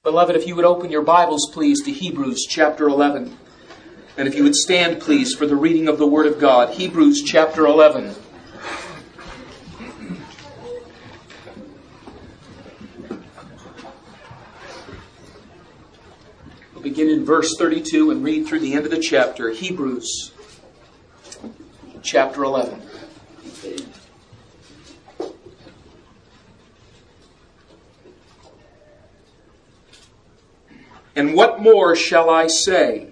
Beloved, if you would open your Bibles, please, to Hebrews chapter 11. And if you would stand, please, for the reading of the Word of God. Hebrews chapter 11. We'll begin in verse 32 and read through the end of the chapter. Hebrews chapter 11. And what more shall I say?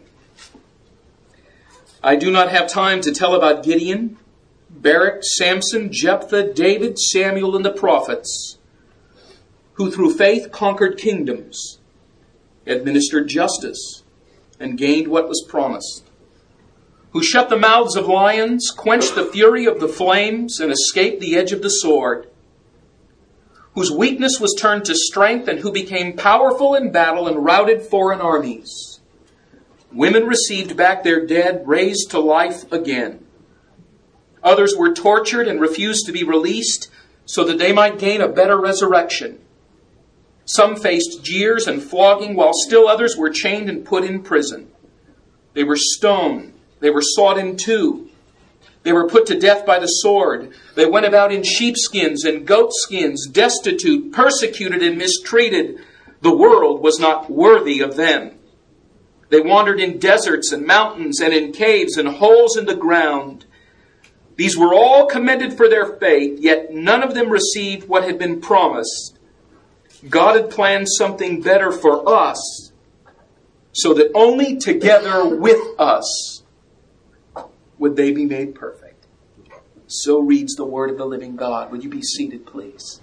I do not have time to tell about Gideon, Barak, Samson, Jephthah, David, Samuel, and the prophets, who through faith conquered kingdoms, administered justice, and gained what was promised, who shut the mouths of lions, quenched the fury of the flames, and escaped the edge of the sword, whose weakness was turned to strength, and who became powerful in battle and routed foreign armies. Women received back their dead, raised to life again. Others were tortured and refused to be released so that they might gain a better resurrection. Some faced jeers and flogging, while still others were chained and put in prison. They were stoned. They were sawed in two. They were put to death by the sword. They went about in sheepskins and goatskins, destitute, persecuted, and mistreated. The world was not worthy of them. They wandered in deserts and mountains and in caves and holes in the ground. These were all commended for their faith, yet none of them received what had been promised. God had planned something better for us, so that only together with us would they be made perfect. So reads the word of the living God. Would you be seated, please?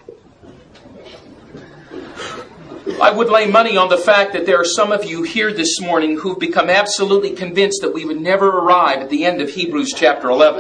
I would lay money on the fact that there are some of you here this morning who've become absolutely convinced that we would never arrive at the end of Hebrews chapter 11.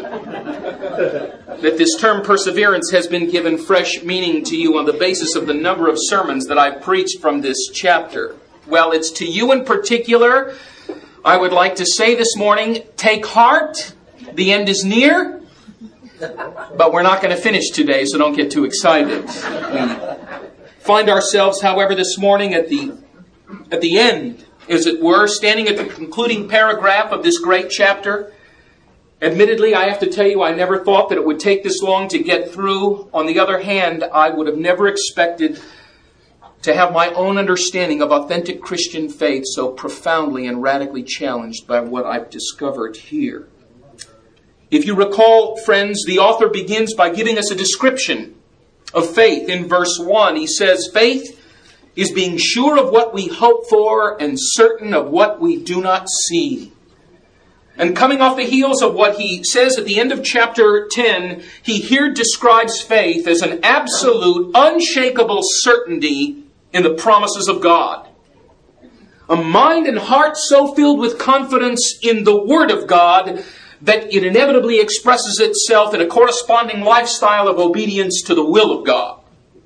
That this term perseverance has been given fresh meaning to you on the basis of the number of sermons that I've preached from this chapter. Well, it's to you in particular I would like to say this morning, take heart. The end is near, but we're not going to finish today, so don't get too excited. We find ourselves, however, this morning at the end, as it were, standing at the concluding paragraph of this great chapter. Admittedly, I have to tell you, I never thought that it would take this long to get through. On the other hand, I would have never expected to have my own understanding of authentic Christian faith so profoundly and radically challenged by what I've discovered here. If you recall, friends, the author begins by giving us a description of faith. In verse 1, he says, faith is being sure of what we hope for and certain of what we do not see. And coming off the heels of what he says at the end of chapter 10, he here describes faith as an absolute, unshakable certainty in the promises of God. A mind and heart so filled with confidence in the Word of God that it inevitably expresses itself in a corresponding lifestyle of obedience to the will of God.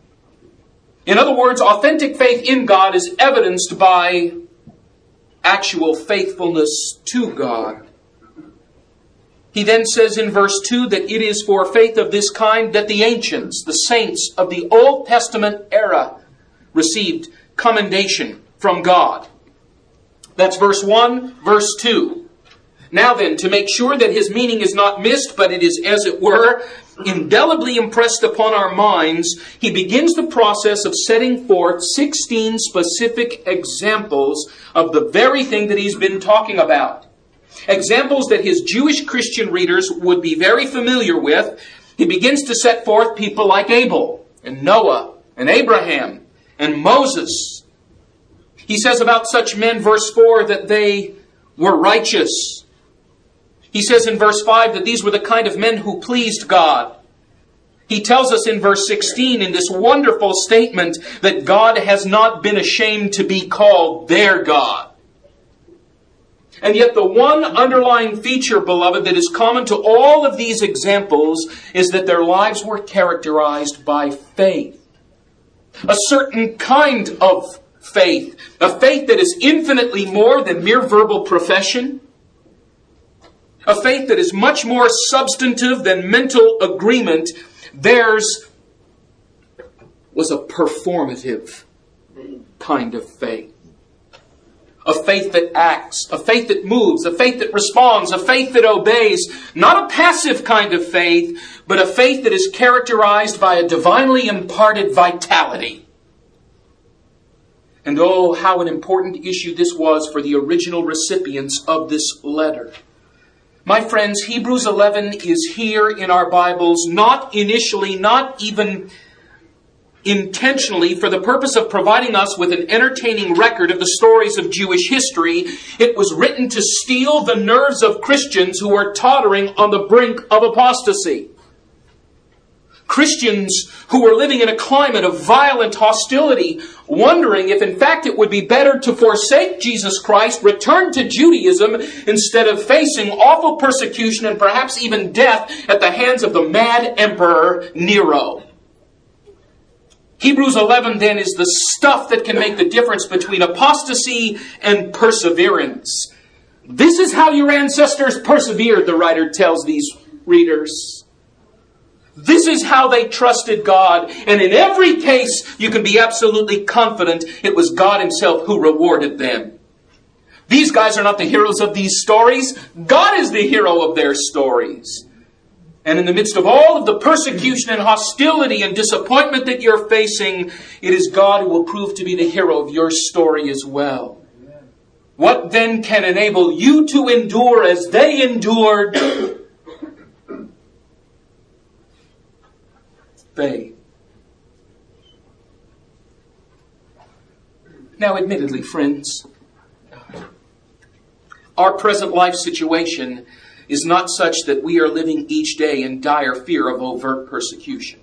In other words, authentic faith in God is evidenced by actual faithfulness to God. He then says in verse 2 that it is for faith of this kind that the ancients, the saints of the Old Testament era, received commendation from God. That's verse 1, verse 2. Now then, to make sure that his meaning is not missed, but it is, as it were, indelibly impressed upon our minds, he begins the process of setting forth 16 specific examples of the very thing that he's been talking about. Examples that his Jewish Christian readers would be very familiar with. He begins to set forth people like Abel and Noah and Abraham and Moses. He says about such men, verse 4, that they were righteous. He says in verse 5 that these were the kind of men who pleased God. He tells us in verse 16 in this wonderful statement that God has not been ashamed to be called their God. And yet the one underlying feature, beloved, that is common to all of these examples is that their lives were characterized by faith. A certain kind of faith. A faith that is infinitely more than mere verbal profession. A faith that is much more substantive than mental agreement. Theirs was a performative kind of faith. A faith that acts, a faith that moves, a faith that responds, a faith that obeys. Not a passive kind of faith, but a faith that is characterized by a divinely imparted vitality. And oh, how an important issue this was for the original recipients of this letter. My friends, Hebrews 11 is here in our Bibles, not initially, not even intentionally, for the purpose of providing us with an entertaining record of the stories of Jewish history. It was written to steel the nerves of Christians who are tottering on the brink of apostasy. Christians who were living in a climate of violent hostility, wondering if in fact it would be better to forsake Jesus Christ, return to Judaism, instead of facing awful persecution and perhaps even death at the hands of the mad emperor Nero. Hebrews 11 then is the stuff that can make the difference between apostasy and perseverance. This is how your ancestors persevered, the writer tells these readers. This is how they trusted God. And in every case, you can be absolutely confident it was God Himself who rewarded them. These guys are not the heroes of these stories. God is the hero of their stories. And in the midst of all of the persecution and hostility and disappointment that you're facing, it is God who will prove to be the hero of your story as well. What then can enable you to endure as they endured? Faith. Now, admittedly, friends, our present life situation is not such that we are living each day in dire fear of overt persecution.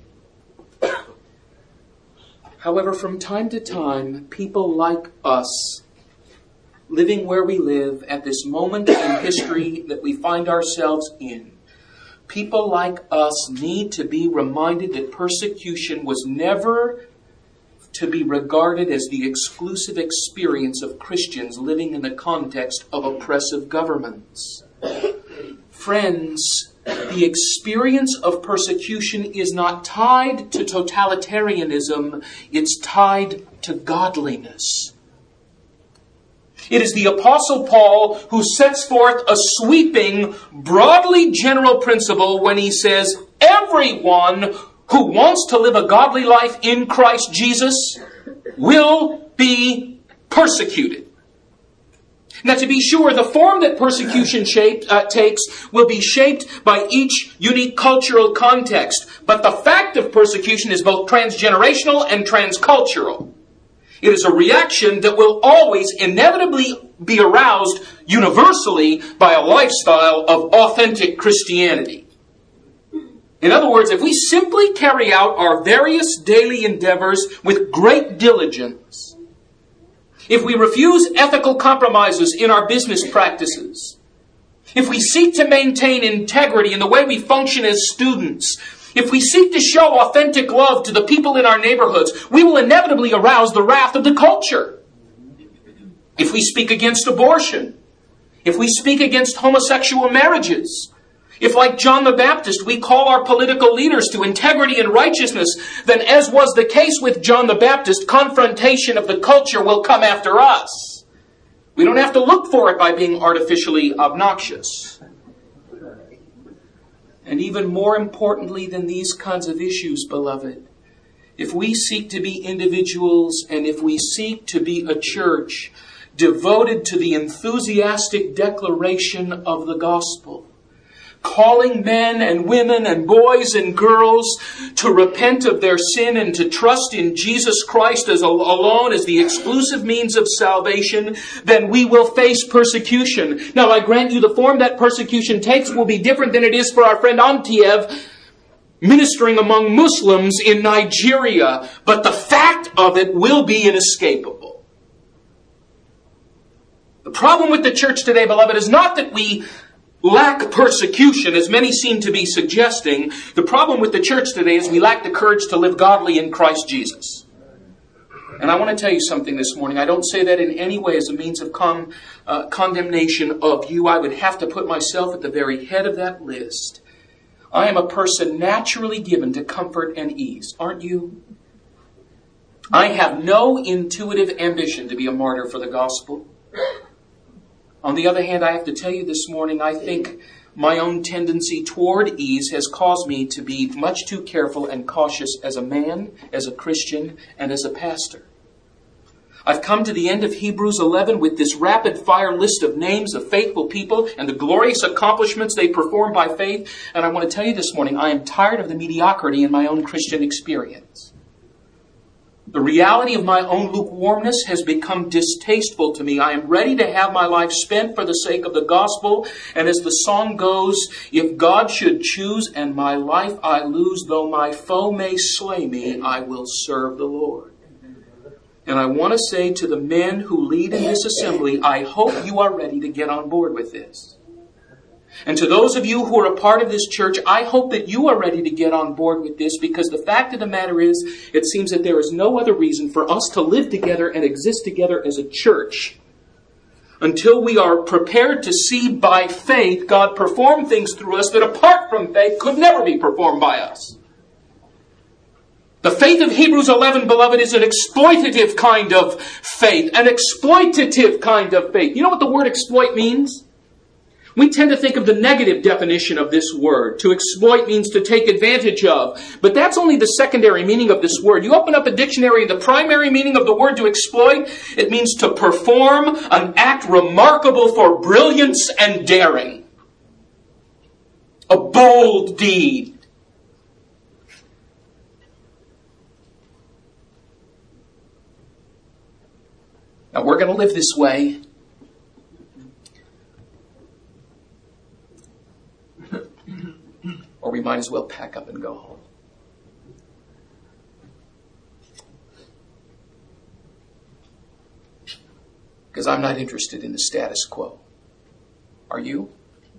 However, from time to time, people like us, living where we live at this moment in history that we find ourselves in, people like us need to be reminded that persecution was never to be regarded as the exclusive experience of Christians living in the context of oppressive governments. Friends, the experience of persecution is not tied to totalitarianism, it's tied to godliness. It is the Apostle Paul who sets forth a sweeping, broadly general principle when he says, everyone who wants to live a godly life in Christ Jesus will be persecuted. Now, to be sure, the form that persecution takes will be shaped by each unique cultural context. But the fact of persecution is both transgenerational and transcultural. It is a reaction that will always inevitably be aroused universally by a lifestyle of authentic Christianity. In other words, if we simply carry out our various daily endeavors with great diligence, if we refuse ethical compromises in our business practices, if we seek to maintain integrity in the way we function as students, if we seek to show authentic love to the people in our neighborhoods, we will inevitably arouse the wrath of the culture. If we speak against abortion, if we speak against homosexual marriages, if, like John the Baptist, we call our political leaders to integrity and righteousness, then as was the case with John the Baptist, confrontation of the culture will come after us. We don't have to look for it by being artificially obnoxious. And even more importantly than these kinds of issues, beloved, if we seek to be individuals and if we seek to be a church devoted to the enthusiastic declaration of the gospel, calling men and women and boys and girls to repent of their sin and to trust in Jesus Christ as alone as the exclusive means of salvation, then we will face persecution. Now, I grant you the form that persecution takes will be different than it is for our friend Antiev ministering among Muslims in Nigeria, but the fact of it will be inescapable. The problem with the church today, beloved, is not that we lack persecution, as many seem to be suggesting. The problem with the church today is we lack the courage to live godly in Christ Jesus. And I want to tell you something this morning. I don't say that in any way as a means of condemnation of you. I would have to put myself at the very head of that list. I am a person naturally given to comfort and ease. Aren't you? I have no intuitive ambition to be a martyr for the gospel. On the other hand, I have to tell you this morning, I think my own tendency toward ease has caused me to be much too careful and cautious as a man, as a Christian, and as a pastor. I've come to the end of Hebrews 11 with this rapid-fire list of names of faithful people and the glorious accomplishments they perform by faith. And I want to tell you this morning, I am tired of the mediocrity in my own Christian experience. The reality of my own lukewarmness has become distasteful to me. I am ready to have my life spent for the sake of the gospel. And as the song goes, if God should choose and my life I lose, though my foe may slay me, I will serve the Lord. And I want to say to the men who lead in this assembly, I hope you are ready to get on board with this. And to those of you who are a part of this church, I hope that you are ready to get on board with this, because the fact of the matter is, it seems that there is no other reason for us to live together and exist together as a church until we are prepared to see by faith God perform things through us that apart from faith could never be performed by us. The faith of Hebrews 11, beloved, is an exploitative kind of faith. An exploitative kind of faith. You know what the word exploit means? We tend to think of the negative definition of this word. To exploit means to take advantage of. But that's only the secondary meaning of this word. You open up a dictionary, and the primary meaning of the word to exploit, it means to perform an act remarkable for brilliance and daring. A bold deed. Now, we're going to live this way. Or we might as well pack up and go home. Because I'm not interested in the status quo. Are you?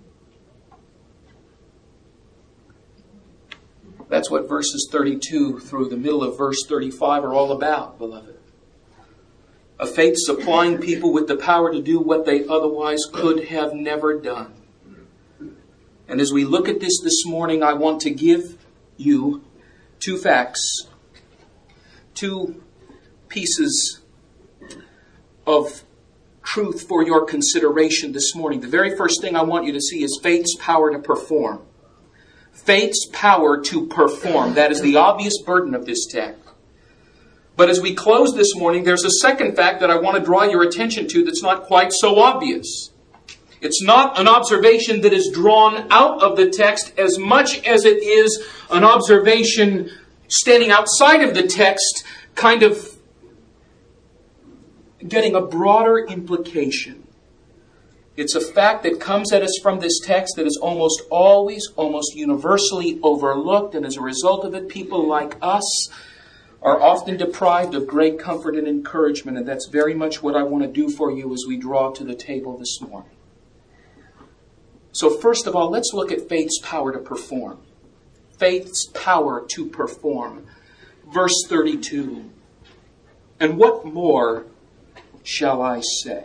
That's what verses 32 through the middle of verse 35 are all about, beloved. A faith supplying people with the power to do what they otherwise could have never done. And as we look at this morning, I want to give you two facts, two pieces of truth for your consideration this morning. The very first thing I want you to see is faith's power to perform. Faith's power to perform. That is the obvious burden of this text. But as we close this morning, there's a second fact that I want to draw your attention to that's not quite so obvious. It's not an observation that is drawn out of the text as much as it is an observation standing outside of the text, kind of getting a broader implication. It's a fact that comes at us from this text that is almost always, almost universally overlooked, and as a result of it, people like us are often deprived of great comfort and encouragement, and that's very much what I want to do for you as we draw to the table this morning. So first of all, let's look at faith's power to perform. Faith's power to perform. Verse 32. And what more shall I say?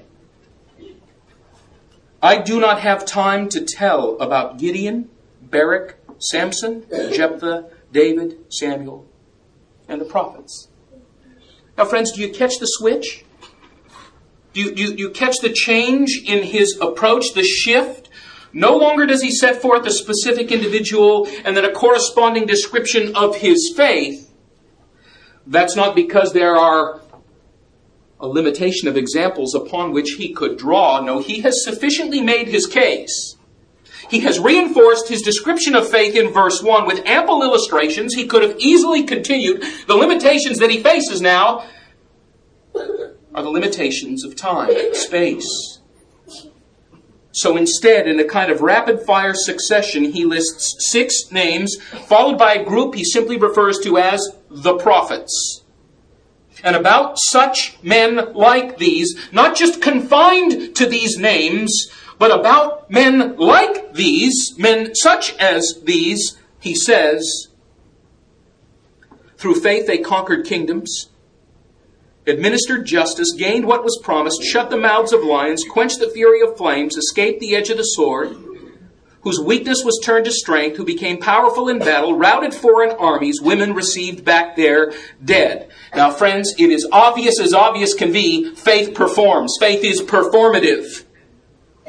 I do not have time to tell about Gideon, Barak, Samson, Jephthah, David, Samuel, and the prophets. Now, friends, do you catch the switch? Do you catch the change in his approach, the shift? No longer does he set forth a specific individual and then a corresponding description of his faith. That's not because there are a limitation of examples upon which he could draw. No, he has sufficiently made his case. He has reinforced his description of faith in verse 1 with ample illustrations. He could have easily continued. The limitations that he faces now are the limitations of time, space. So instead, in a kind of rapid-fire succession, he lists 6 names, followed by a group he simply refers to as the prophets. And about such men like these, not just confined to these names, but about men like these, men such as these, he says, through faith they conquered kingdoms, administered justice, gained what was promised, shut the mouths of lions, quenched the fury of flames, escaped the edge of the sword, whose weakness was turned to strength, who became powerful in battle, routed foreign armies, women received back their dead. Now, friends, it is obvious as obvious can be, faith performs. Faith is performative.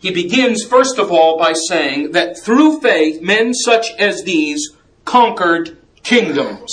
He begins, first of all, by saying that through faith, men such as these conquered kingdoms.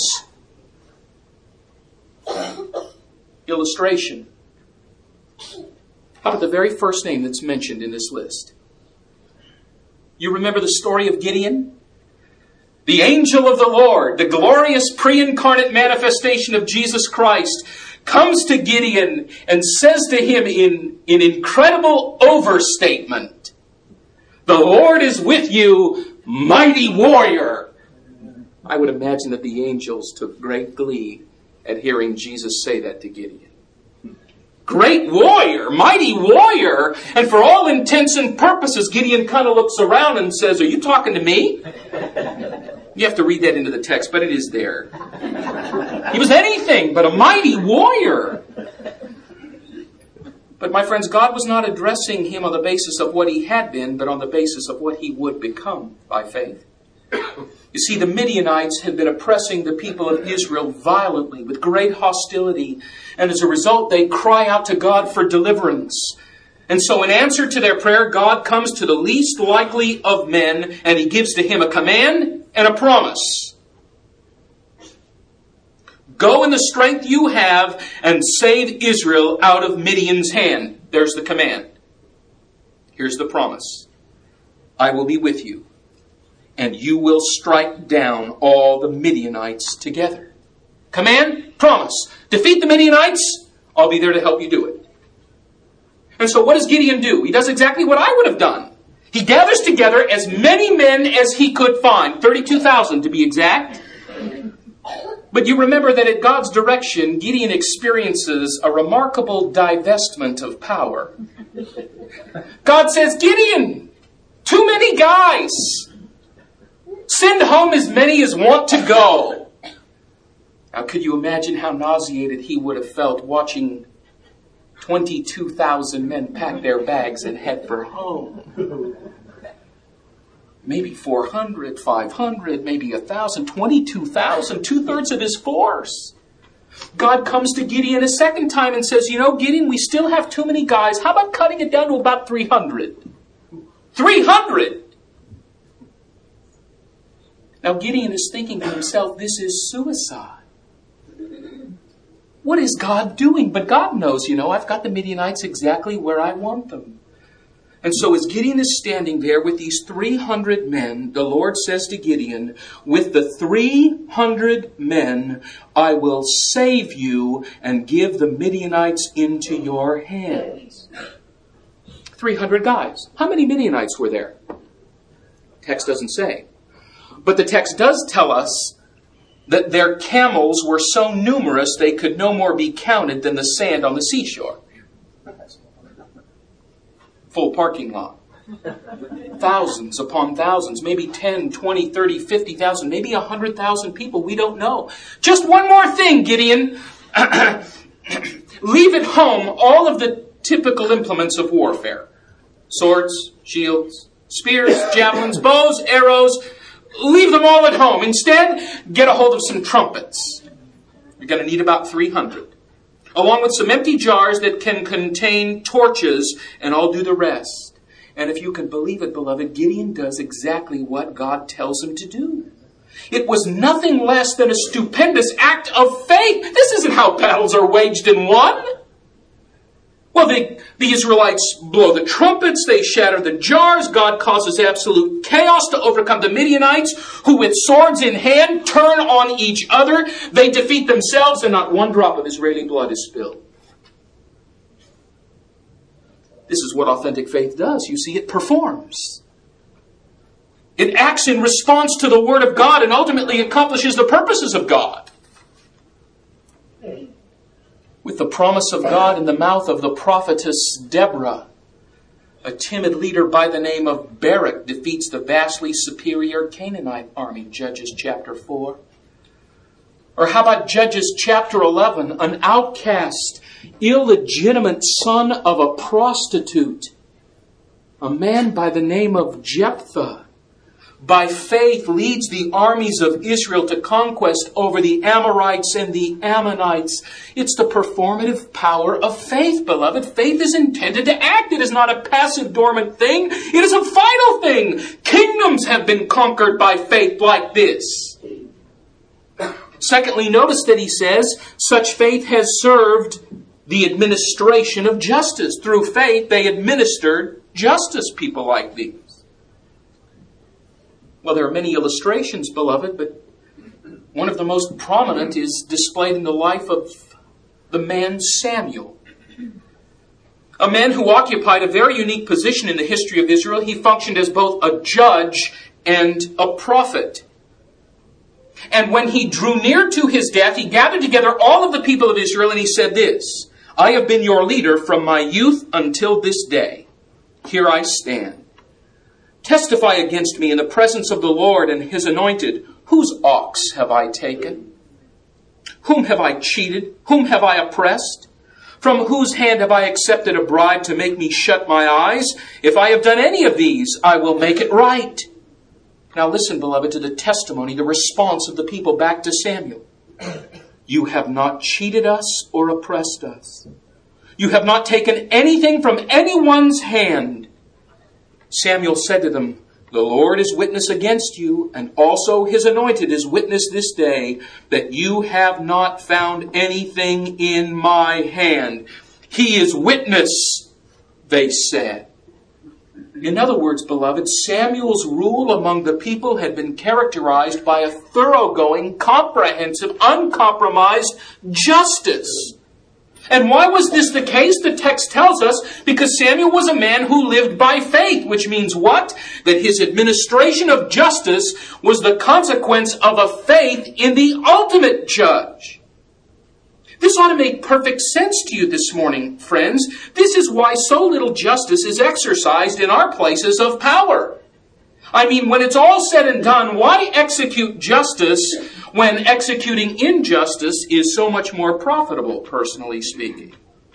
Illustration. How about the very first name that's mentioned in this list? You remember the story of Gideon? The angel of the Lord, the glorious pre-incarnate manifestation of Jesus Christ, comes to Gideon and says to him in incredible overstatement, "The Lord is with you, mighty warrior." I would imagine that the angels took great glee at hearing Jesus say that to Gideon. Great warrior, mighty warrior. And for all intents and purposes, Gideon kind of looks around and says, "Are you talking to me?" You have to read that into the text, but it is there. He was anything but a mighty warrior. But my friends, God was not addressing him on the basis of what he had been, but on the basis of what he would become by faith. You see, the Midianites had been oppressing the people of Israel violently with great hostility. And as a result, they cry out to God for deliverance. And so in answer to their prayer, God comes to the least likely of men, and he gives to him a command and a promise. Go in the strength you have and save Israel out of Midian's hand. There's the command. Here's the promise. I will be with you, and you will strike down all the Midianites together. Command, promise. Defeat the Midianites. I'll be there to help you do it. And so what does Gideon do? He does exactly what I would have done. He gathers together as many men as he could find, 32,000 to be exact. But you remember that at God's direction, Gideon experiences a remarkable divestment of power. God says, "Gideon, too many guys. Send home as many as want to go." Now, could you imagine how nauseated he would have felt watching 22,000 men pack their bags and head for home? Maybe 400, 500, maybe 1,000, 22,000, 2/3 of his force. God comes to Gideon a second time and says, "You know, Gideon, we still have too many guys. How about cutting it down to about 300? 300! Now Gideon is thinking to himself, this is suicide. What is God doing? But God knows, I've got the Midianites exactly where I want them. And so as Gideon is standing there with these 300 men, the Lord says to Gideon, "With the 300 men, I will save you and give the Midianites into your hands." 300 guys. How many Midianites were there? Text doesn't say. But the text does tell us that their camels were so numerous they could no more be counted than the sand on the seashore. Full parking lot. Thousands upon thousands, maybe 10, 20, 30, 50,000, maybe 100,000 people. We don't know. Just one more thing, Gideon. Leave at home all of the typical implements of warfare. Swords, shields, spears, javelins, bows, arrows. Leave them all at home. Instead, get a hold of some trumpets. You're going to need about 300. Along with some empty jars that can contain torches, and I'll do the rest. And if you can believe it, beloved, Gideon does exactly what God tells him to do. It was nothing less than a stupendous act of faith. This isn't how battles are waged and won. Well, the Israelites blow the trumpets, they shatter the jars, God causes absolute chaos to overcome the Midianites, who with swords in hand turn on each other. They defeat themselves, and not one drop of Israeli blood is spilled. This is what authentic faith does. You see, it performs. It acts in response to the Word of God and ultimately accomplishes the purposes of God. With the promise of God in the mouth of the prophetess Deborah, a timid leader by the name of Barak defeats the vastly superior Canaanite army, Judges chapter 4. Or how about Judges chapter 11, an outcast, illegitimate son of a prostitute, a man by the name of Jephthah, by faith leads the armies of Israel to conquest over the Amorites and the Ammonites. It's the performative power of faith, beloved. Faith is intended to act. It is not a passive, dormant thing. It is a vital thing. Kingdoms have been conquered by faith like this. Secondly, notice that he says, such faith has served the administration of justice. Through faith, they administered justice, people like these. Well, there are many illustrations, beloved, but one of the most prominent is displayed in the life of the man Samuel. A man who occupied a very unique position in the history of Israel. He functioned as both a judge and a prophet. And when he drew near to his death, he gathered together all of the people of Israel and he said this, I have been your leader from my youth until this day. Here I stand. Testify against me in the presence of the Lord and his anointed. Whose ox have I taken? Whom have I cheated? Whom have I oppressed? From whose hand have I accepted a bribe to make me shut my eyes? If I have done any of these, I will make it right. Now listen, beloved, to the testimony, the response of the people back to Samuel. You have not cheated us or oppressed us. You have not taken anything from anyone's hand. Samuel said to them, the Lord is witness against you, and also his anointed is witness this day, that you have not found anything in my hand. He is witness, they said. In other words, beloved, Samuel's rule among the people had been characterized by a thoroughgoing, comprehensive, uncompromised justice. And why was this the case? The text tells us because Samuel was a man who lived by faith, which means what? That his administration of justice was the consequence of a faith in the ultimate judge. This ought to make perfect sense to you this morning, friends. This is why so little justice is exercised in our places of power. I mean, when it's all said and done, why execute justice when executing injustice is so much more profitable, personally speaking?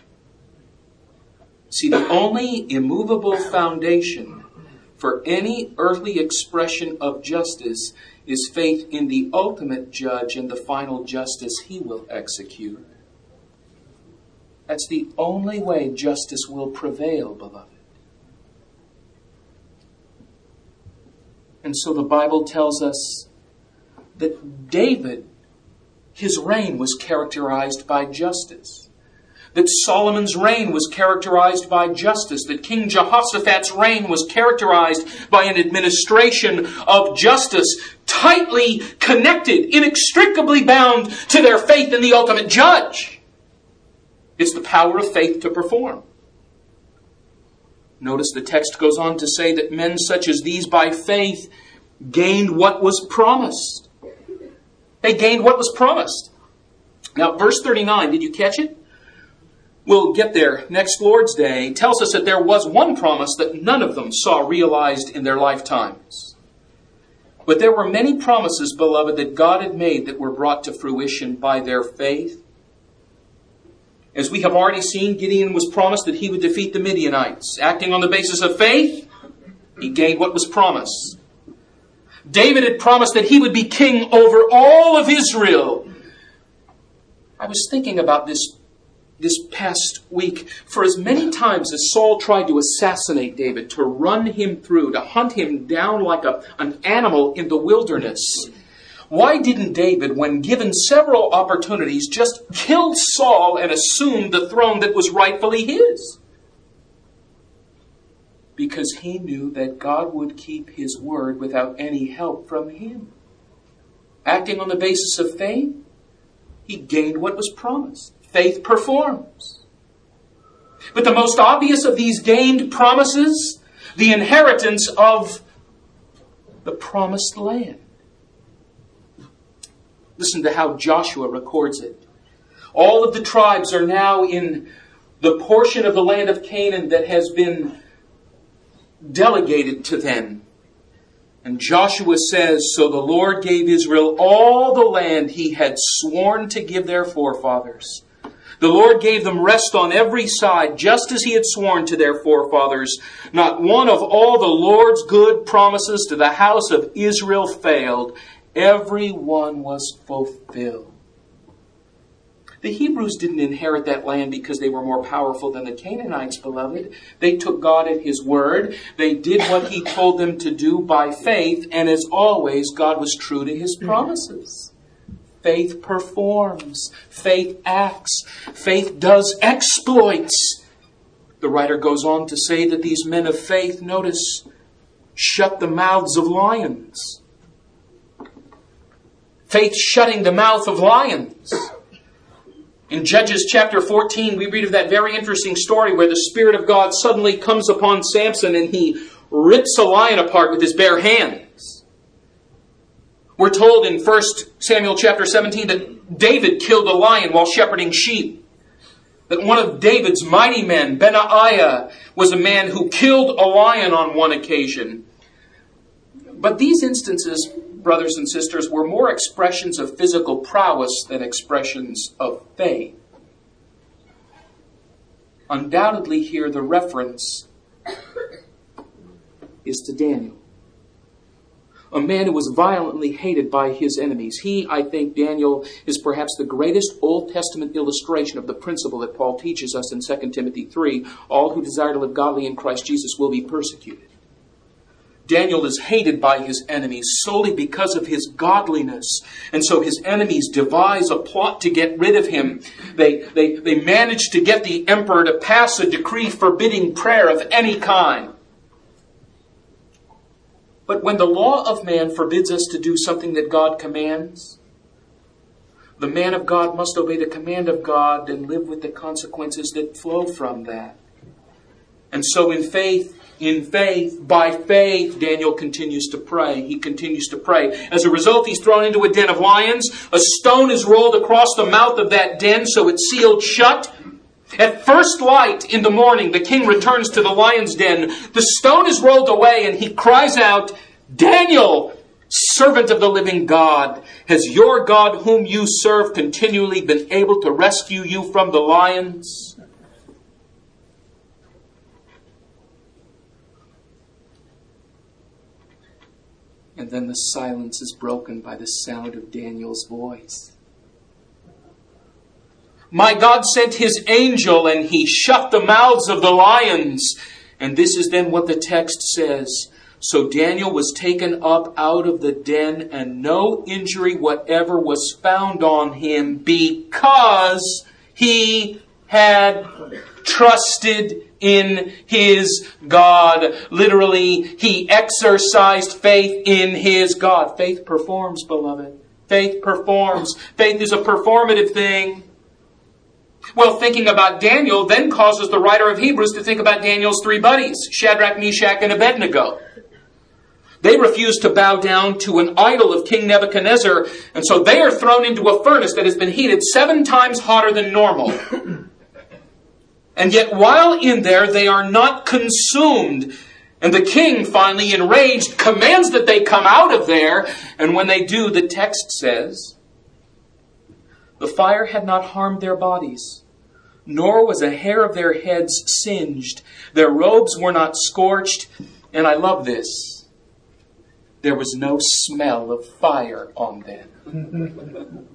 See, the only immovable foundation for any earthly expression of justice is faith in the ultimate judge and the final justice he will execute. That's the only way justice will prevail, beloved. And so the Bible tells us that David, his reign was characterized by justice. That Solomon's reign was characterized by justice. That King Jehoshaphat's reign was characterized by an administration of justice, tightly connected, inextricably bound to their faith in the ultimate judge. It's the power of faith to perform. Notice the text goes on to say that men such as these by faith gained what was promised. They gained what was promised. Now, verse 39, did you catch it? We'll get there next Lord's Day. Tells us that there was one promise that none of them saw realized in their lifetimes. But there were many promises, beloved, that God had made that were brought to fruition by their faith. As we have already seen, Gideon was promised that he would defeat the Midianites. Acting on the basis of faith, he gained what was promised. David had promised that he would be king over all of Israel. I was thinking about this past week. For as many times as Saul tried to assassinate David, to run him through, to hunt him down like an animal in the wilderness, why didn't David, when given several opportunities, just kill Saul and assume the throne that was rightfully his? Because he knew that God would keep his word without any help from him. Acting on the basis of faith, he gained what was promised. Faith performs. But the most obvious of these gained promises, the inheritance of the promised land. Listen to how Joshua records it. All of the tribes are now in the portion of the land of Canaan that has been delegated to them. And Joshua says, so the Lord gave Israel all the land he had sworn to give their forefathers. The Lord gave them rest on every side, just as He had sworn to their forefathers. Not one of all the Lord's good promises to the house of Israel failed. Every one was fulfilled. The Hebrews didn't inherit that land because they were more powerful than the Canaanites, beloved. They took God at His word. They did what He told them to do by faith. And as always, God was true to His promises. Faith performs. Faith acts. Faith does exploits. The writer goes on to say that these men of faith, notice, shut the mouths of lions. Faith shutting the mouth of lions. In Judges chapter 14, we read of that very interesting story where the Spirit of God suddenly comes upon Samson and he rips a lion apart with his bare hands. We're told in 1 Samuel chapter 17 that David killed a lion while shepherding sheep. That one of David's mighty men, Benaiah, was a man who killed a lion on one occasion. But these instances, brothers and sisters, were more expressions of physical prowess than expressions of faith. Undoubtedly here the reference is to Daniel. A man who was violently hated by his enemies. He, I think, Daniel, is perhaps the greatest Old Testament illustration of the principle that Paul teaches us in 2 Timothy 3. All who desire to live godly in Christ Jesus will be persecuted. Daniel is hated by his enemies solely because of his godliness. And so his enemies devise a plot to get rid of him. They manage to get the emperor to pass a decree forbidding prayer of any kind. But when the law of man forbids us to do something that God commands, the man of God must obey the command of God and live with the consequences that flow from that. And so in faith, by faith, Daniel continues to pray. He continues to pray. As a result, he's thrown into a den of lions. A stone is rolled across the mouth of that den, so it's sealed shut. At first light in the morning, the king returns to the lion's den. The stone is rolled away and he cries out, "Daniel, servant of the living God, has your God whom you serve continually been able to rescue you from the lions?" And then the silence is broken by the sound of Daniel's voice. "My God sent His angel and He shut the mouths of the lions." And this is then what the text says. "So Daniel was taken up out of the den, and no injury whatever was found on him, because he had trusted in his God." Literally, he exercised faith in his God. Faith performs, beloved. Faith performs. Faith is a performative thing. Well, thinking about Daniel then causes the writer of Hebrews to think about Daniel's three buddies, Shadrach, Meshach, and Abednego. They refuse to bow down to an idol of King Nebuchadnezzar, and so they are thrown into a furnace that has been heated 7 times hotter than normal. And yet while in there, they are not consumed. And the king, finally enraged, commands that they come out of there. And when they do, the text says, "The fire had not harmed their bodies, nor was a hair of their heads singed. Their robes were not scorched." And I love this. "There was no smell of fire on them."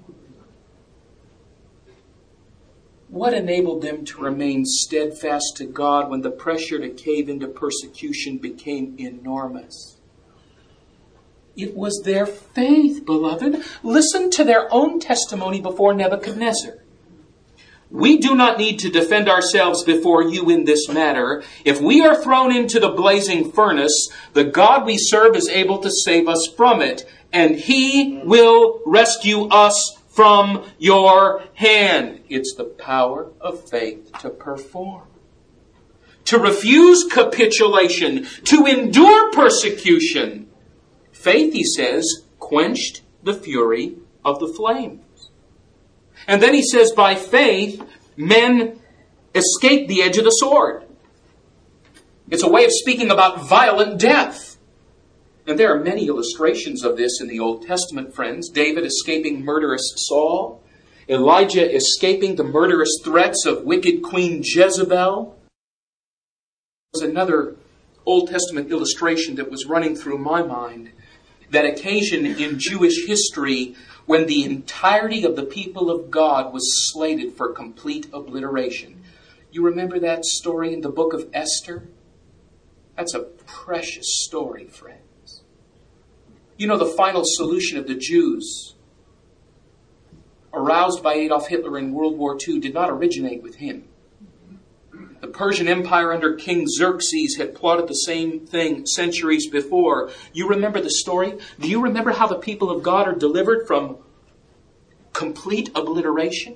What enabled them to remain steadfast to God when the pressure to cave into persecution became enormous? It was their faith, beloved. Listen to their own testimony before Nebuchadnezzar. "We do not need to defend ourselves before you in this matter. If we are thrown into the blazing furnace, the God we serve is able to save us from it, and He will rescue us from your hand." It's the power of faith to perform. To refuse capitulation, to endure persecution. Faith, he says, quenched the fury of the flames. And then he says, by faith, men escaped the edge of the sword. It's a way of speaking about violent death. And there are many illustrations of this in the Old Testament, friends. David escaping murderous Saul. Elijah escaping the murderous threats of wicked Queen Jezebel. There was another Old Testament illustration that was running through my mind. That occasion in Jewish history when the entirety of the people of God was slated for complete obliteration. You remember that story in the book of Esther? That's a precious story, friends. You know, the final solution of the Jews, aroused by Adolf Hitler in World War II, did not originate with him. The Persian Empire under King Xerxes had plotted the same thing centuries before. You remember the story? Do you remember how the people of God are delivered from complete obliteration?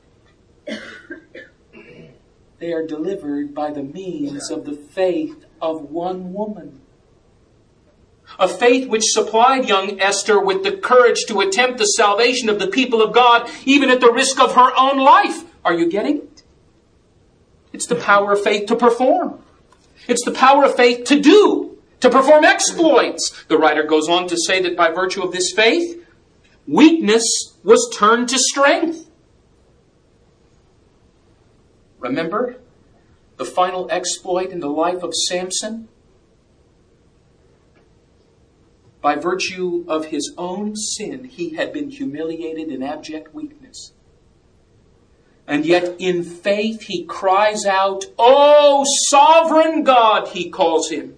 They are delivered by the means of the faith of one woman. A faith which supplied young Esther with the courage to attempt the salvation of the people of God, even at the risk of her own life. Are you getting it? It's the power of faith to perform. It's the power of faith to do, to perform exploits. The writer goes on to say that by virtue of this faith, weakness was turned to strength. Remember the final exploit in the life of Samson? By virtue of his own sin, he had been humiliated in abject weakness. And yet in faith he cries out, "Oh, sovereign God," he calls him.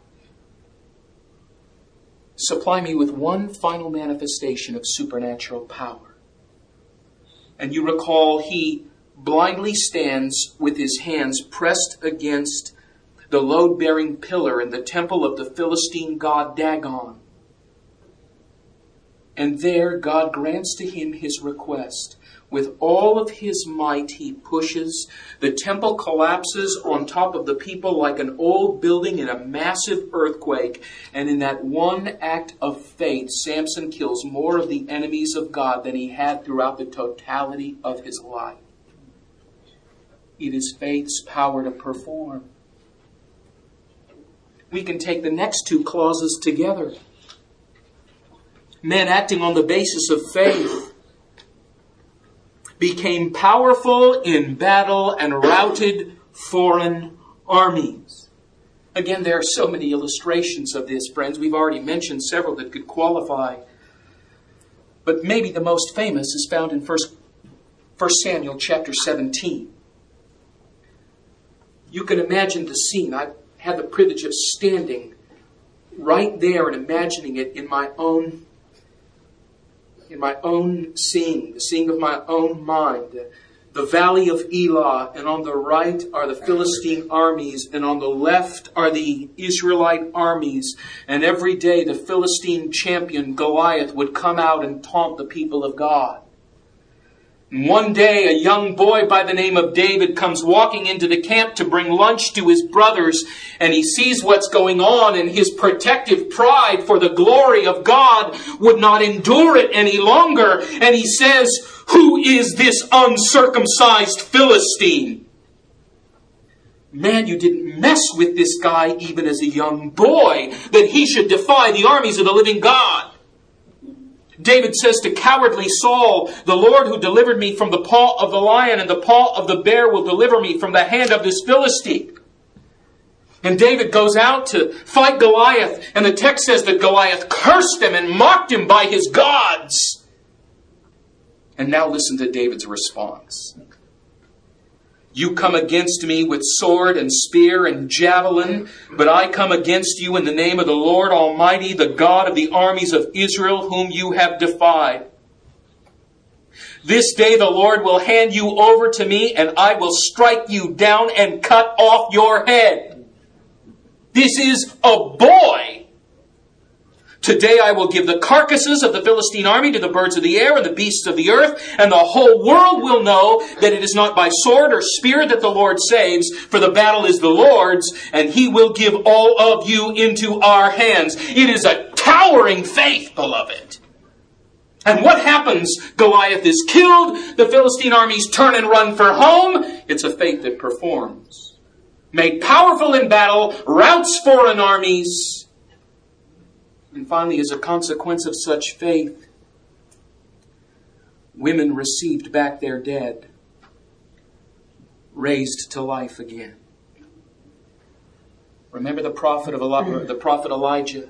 Supply me with one final manifestation of supernatural power. And you recall he blindly stands with his hands pressed against the load-bearing pillar in the temple of the Philistine god Dagon. And there God grants to him his request. With all of his might, he pushes. The temple collapses on top of the people like an old building in a massive earthquake. And in that one act of faith, Samson kills more of the enemies of God than he had throughout the totality of his life. It is faith's power to perform. We can take the next two clauses together. Men acting on the basis of faith became powerful in battle and routed foreign armies. Again, there are so many illustrations of this, friends. We've already mentioned several that could qualify. But maybe the most famous is found in 1 Samuel chapter 17. You can imagine the scene. I've had the privilege of standing right there and imagining it in my own seeing, the seeing of my own mind. The valley of Elah, and on the right are the Philistine armies, and on the left are the Israelite armies. And every day the Philistine champion Goliath would come out and taunt the people of God. And one day a young boy by the name of David comes walking into the camp to bring lunch to his brothers, and he sees what's going on, and his protective pride for the glory of God would not endure it any longer. And he says, "Who is this uncircumcised Philistine?" Man, you didn't mess with this guy even as a young boy, that he should defy the armies of the living God. David says to cowardly Saul, "The Lord who delivered me from the paw of the lion and the paw of the bear will deliver me from the hand of this Philistine." And David goes out to fight Goliath, and the text says that Goliath cursed him and mocked him by his gods. And now listen to David's response. "You come against me with sword and spear and javelin, but I come against you in the name of the Lord Almighty, the God of the armies of Israel, whom you have defied. This day the Lord will hand you over to me, and I will strike you down and cut off your head." This is a boy. "Today I will give the carcasses of the Philistine army to the birds of the air and the beasts of the earth, and the whole world will know that it is not by sword or spear that the Lord saves, for the battle is the Lord's, and he will give all of you into our hands." It is a towering faith, beloved. And what happens? Goliath is killed. The Philistine armies turn and run for home. It's a faith that performs. Made powerful in battle, routs foreign armies. And finally, as a consequence of such faith, Women received back their dead, raised to life again. Remember the prophet Elijah?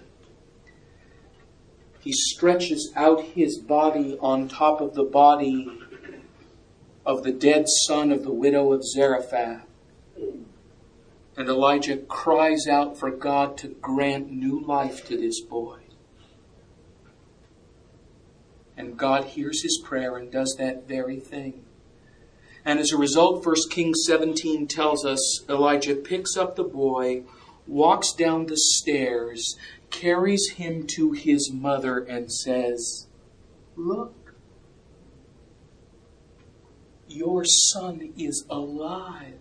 He stretches out his body on top of the body of the dead son of the widow of Zarephath. And Elijah cries out for God to grant new life to this boy. And God hears his prayer and does that very thing. And as a result, 1 Kings 17 tells us Elijah picks up the boy, walks down the stairs, carries him to his mother and says, "Look, your son is alive."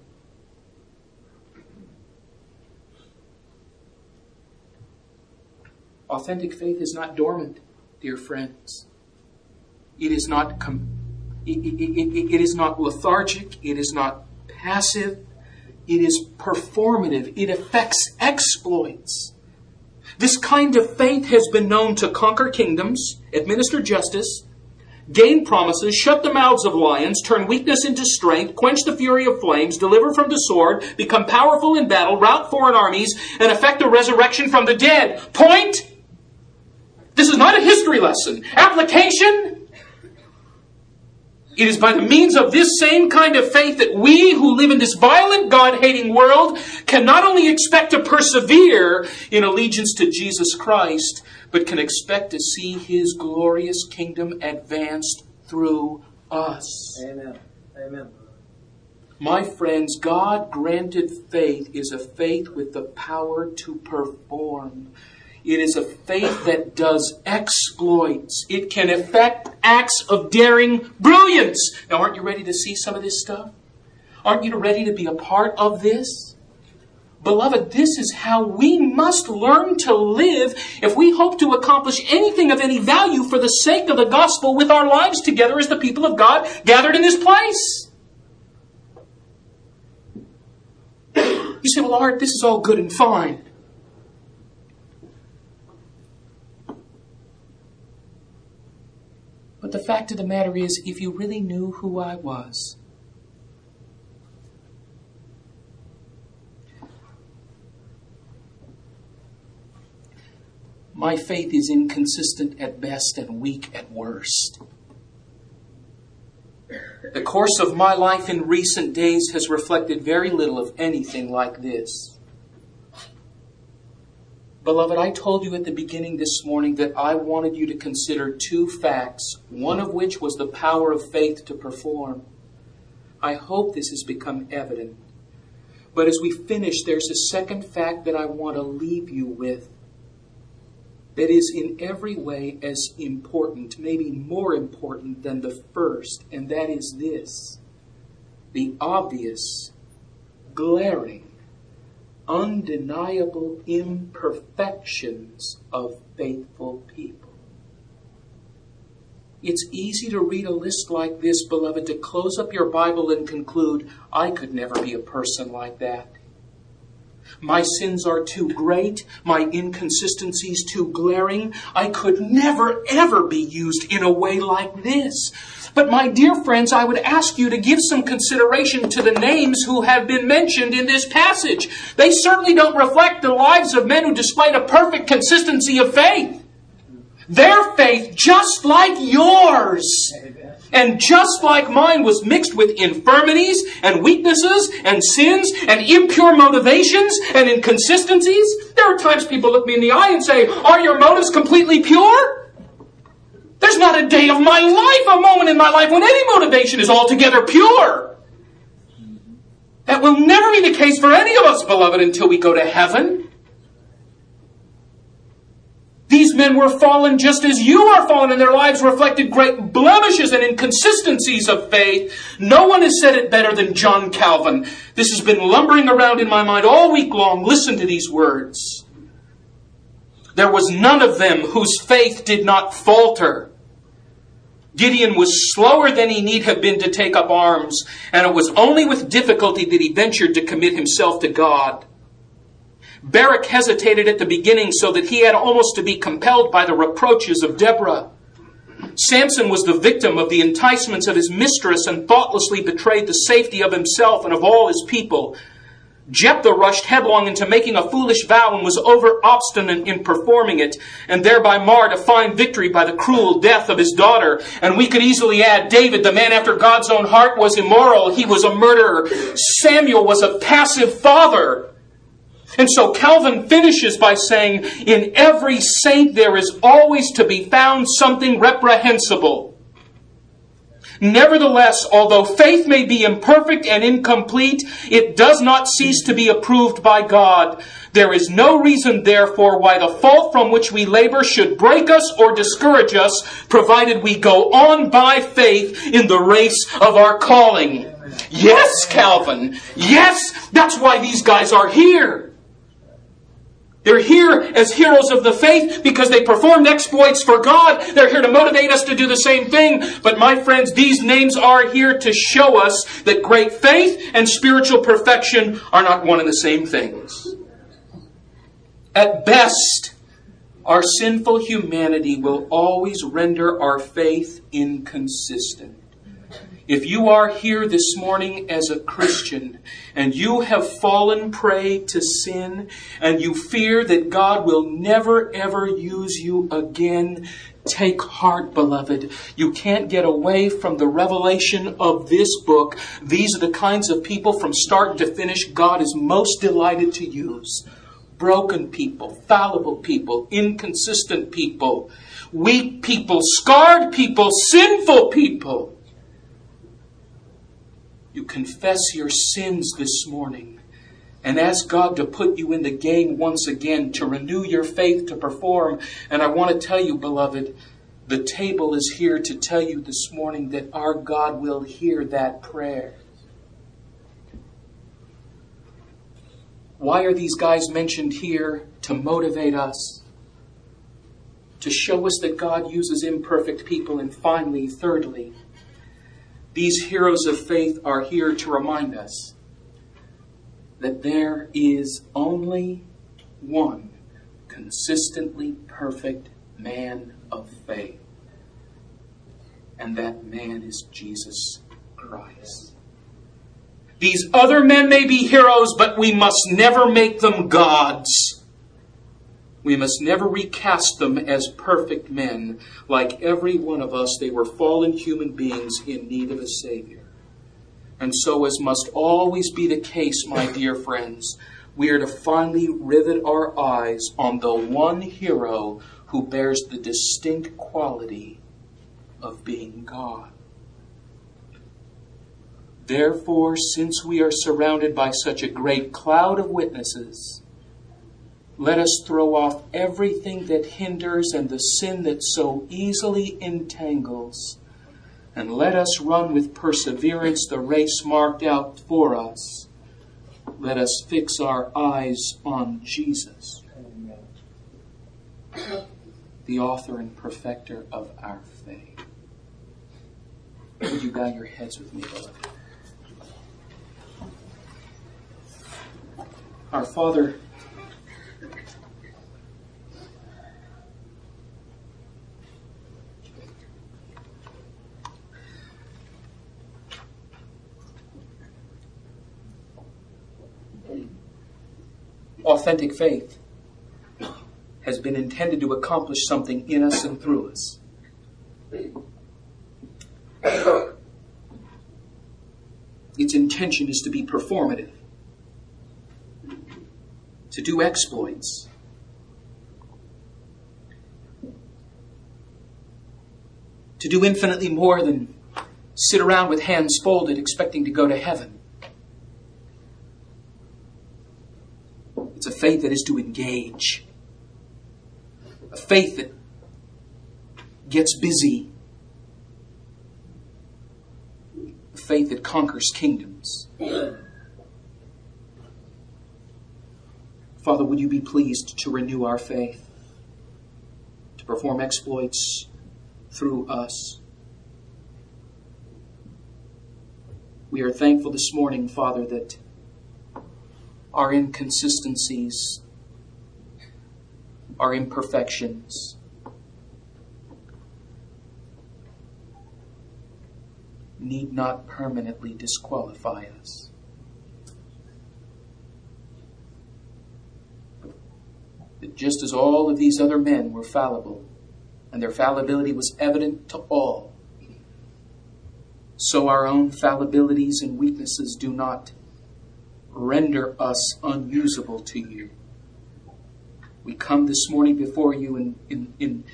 Authentic faith is not dormant, dear friends. It is not it is not lethargic. It is not passive. It is performative. It effects exploits. This kind of faith has been known to conquer kingdoms, administer justice, gain promises, shut the mouths of lions, turn weakness into strength, quench the fury of flames, deliver from the sword, become powerful in battle, rout foreign armies, and effect a resurrection from the dead. Point? This is not a history lesson. Application? It is by the means of this same kind of faith that we who live in this violent, God-hating world can not only expect to persevere in allegiance to Jesus Christ, but can expect to see His glorious kingdom advanced through us. Amen. Amen. My friends, God-granted faith is a faith with the power to perform. It is a faith that does exploits. It can effect acts of daring brilliance. Now, aren't you ready to see some of this stuff? Aren't you ready to be a part of this? Beloved, this is how we must learn to live if we hope to accomplish anything of any value for the sake of the gospel with our lives together as the people of God gathered in this place. You say, well, Art, this is all good and fine. But the fact of the matter is, if you really knew who I was, my faith is inconsistent at best and weak at worst. The course of my life in recent days has reflected very little of anything like this. Beloved, I told you at the beginning this morning that I wanted you to consider two facts, one of which was the power of faith to perform. I hope this has become evident. But as we finish, there's a second fact that I want to leave you with that is in every way as important, maybe more important than the first, and that is this: the obvious, glaring, undeniable imperfections of faithful people. It's easy to read a list like this, beloved, to close up your Bible and conclude, I could never be a person like that. My sins are too great, my inconsistencies too glaring. I could never, ever be used in a way like this. But my dear friends, I would ask you to give some consideration to the names who have been mentioned in this passage. They certainly don't reflect the lives of men who displayed a perfect consistency of faith. Their faith, just like yours, and just like mine, was mixed with infirmities and weaknesses and sins and impure motivations and inconsistencies. There are times people look me in the eye and say, are your motives completely pure? There's not a day of my life, a moment in my life, when any motivation is altogether pure. That will never be the case for any of us, beloved, until we go to heaven. These men were fallen just as you are fallen, and their lives reflected great blemishes and inconsistencies of faith. No one has said it better than John Calvin. This has been lumbering around in my mind all week long. Listen to these words. There was none of them whose faith did not falter. Gideon was slower than he need have been to take up arms, and it was only with difficulty that he ventured to commit himself to God. Barak hesitated at the beginning so that he had almost to be compelled by the reproaches of Deborah. Samson was the victim of the enticements of his mistress and thoughtlessly betrayed the safety of himself and of all his people. Jephthah rushed headlong into making a foolish vow and was over obstinate in performing it, and thereby marred a fine victory by the cruel death of his daughter. And we could easily add, David, the man after God's own heart, was immoral. He was a murderer. Samuel was a passive father. And so Calvin finishes by saying, in every saint there is always to be found something reprehensible. Nevertheless, although faith may be imperfect and incomplete, it does not cease to be approved by God. There is no reason, therefore, why the fault from which we labor should break us or discourage us, provided we go on by faith in the race of our calling. Yes, Calvin. Yes, that's why these guys are here. They're here as heroes of the faith because they performed exploits for God. They're here to motivate us to do the same thing. But my friends, these names are here to show us that great faith and spiritual perfection are not one and the same things. At best, our sinful humanity will always render our faith inconsistent. If you are here this morning as a Christian and you have fallen prey to sin and you fear that God will never ever use you again, take heart, beloved. You can't get away from the revelation of this book. These are the kinds of people from start to finish God is most delighted to use. Broken people, fallible people, inconsistent people, weak people, scarred people, sinful people. You confess your sins this morning and ask God to put you in the game once again, to renew your faith, to perform. And I want to tell you, beloved, the table is here to tell you this morning that our God will hear that prayer. Why are these guys mentioned here? To motivate us, to show us that God uses imperfect people. And finally, thirdly, these heroes of faith are here to remind us that there is only one consistently perfect man of faith. And that man is Jesus Christ. These other men may be heroes, but we must never make them gods. We must never recast them as perfect men. Like every one of us, they were fallen human beings in need of a Savior. And so, as must always be the case, my dear friends, we are to finally rivet our eyes on the one hero who bears the distinct quality of being God. Therefore, since we are surrounded by such a great cloud of witnesses, let us throw off everything that hinders and the sin that so easily entangles, and let us run with perseverance the race marked out for us. Let us fix our eyes on Jesus, the author and perfecter of our faith. Would you bow your heads with me, beloved? Our Father, authentic faith has been intended to accomplish something in us and through us. Its intention is to be performative, to do exploits, to do infinitely more than sit around with hands folded expecting to go to heaven. It's a faith that is to engage. A faith that gets busy. A faith that conquers kingdoms. Father, would you be pleased to renew our faith, to perform exploits through us? We are thankful this morning, Father, that our inconsistencies, our imperfections, need not permanently disqualify us. That just as all of these other men were fallible, and their fallibility was evident to all, so our own fallibilities and weaknesses do not render us unusable to you. We come this morning before you in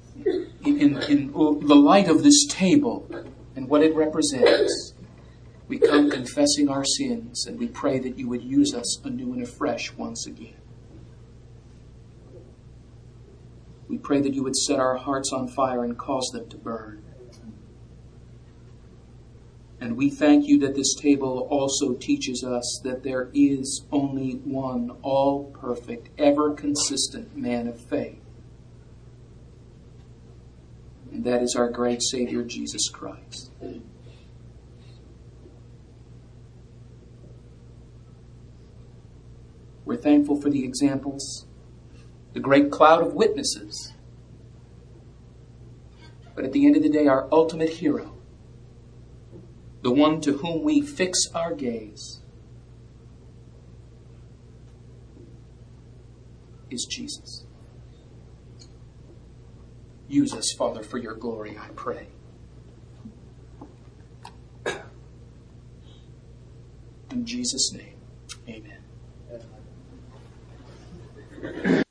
the light of this table and what it represents. We come confessing our sins, and we pray that you would use us anew and afresh once again. We pray that you would set our hearts on fire and cause them to burn. And we thank you that this table also teaches us that there is only one all-perfect, ever-consistent man of faith. And that is our great Savior, Jesus Christ. We're thankful for the examples, the great cloud of witnesses. But at the end of the day, our ultimate hero, the one to whom we fix our gaze, is Jesus. Use us, Father, for your glory, I pray. In Jesus' name, amen.